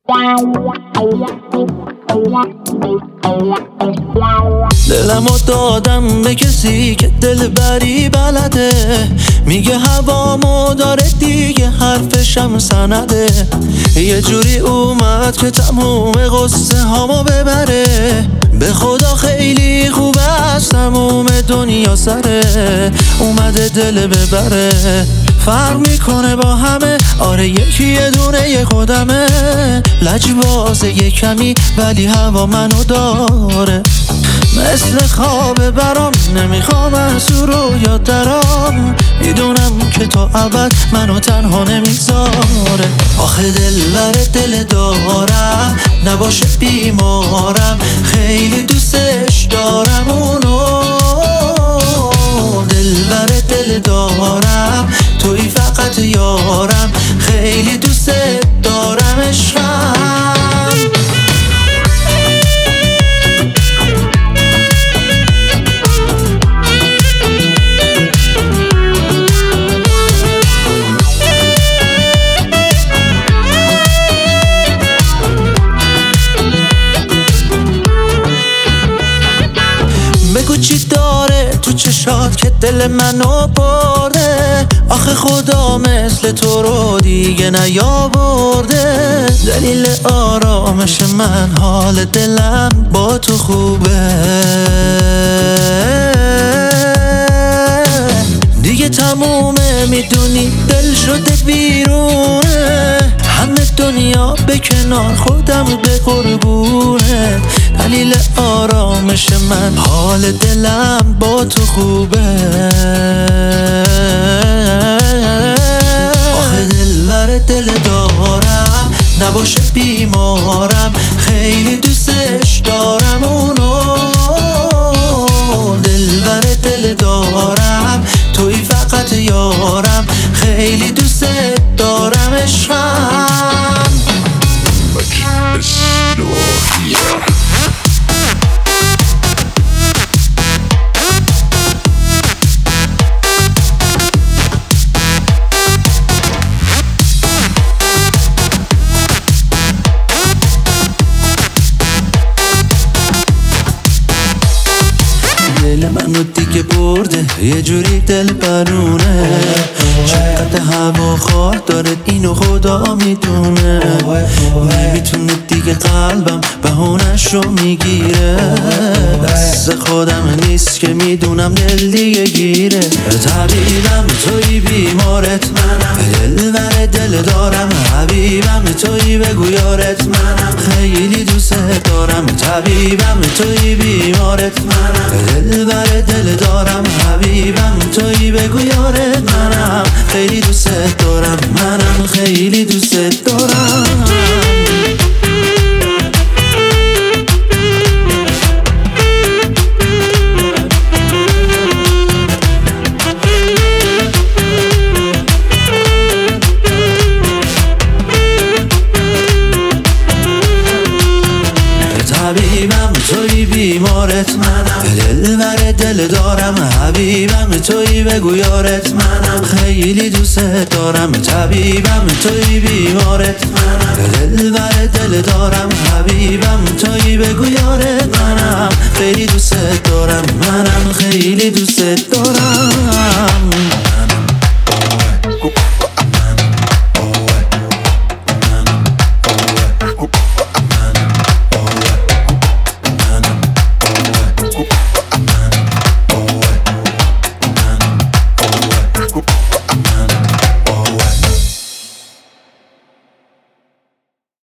دلمو دادم به کسی که دلبری بلده، میگه هوامو داره دیگه، حرفشم سنده. یه جوری اومد که تموم قصه هامو ببره، به خدا خیلی خوبه از تموم دنیا سره. اومده دل ببره، فرق میکنه با همه، آره یکی یه دونه یه خودمه. لجبازه یه کمی ولی هوا منو داره، مثل خواب برام نمیخوام از او رو یاد درام. میدونم که تا ابد منو تنها نمیذاره. آخه دلبر دل دارم، نباشه بیمارم، خیلی دوستش دارم اونو. دلبر دل دارم، توی فقط یارم، خیلی دوست دارم عشقم. بگو چی داره تو چشات که دل منو برده، آخه خدا مثل تو رو دیگه نیاورده. دلیل آرامش من حال دلم با تو خوبه، دیگه تمومه میدونی دل شده بیرونه. همه دنیا به کنار خودم به قربونه. دلیل آرامش من حال دلم با تو خوبه. آخه دلبر دل دارم، نباشه بیمارم، خیلی دوستش دارم اونو. دلبر دل دارم، توی فقط یارم، خیلی دوست دارم عشقم. دل منو دیگه برده، یه جوری دل برونه. چقدر هوا خواه داره اینو خدا میدونه. نمیتونه دیگه قلبم بهونش رو میگیره. دست خودم نیست که میدونم دل دیگه گیره. طبیبم توی بیمارت منم، دلبر دل دارم، حبیبم توی بگو یارت منم، خیلی دوست دارم. طبیبم توی بیمارت منم، دلبر دل دارم، حبیبم توی بگو یارت منم، خیلی دوست دارم. منم خیلی دوست دارم. طبیبم توی بیمارت منم، دلبر دل دارم، حبیبم توی بگو یارت منم، خیلی دوست دارم. طبیبم توی بیمارت منم، دلبر دل دارم، حبیبم توی بگو یارت منم، خیلی دوست دارم. منم خیلی دوست دارم.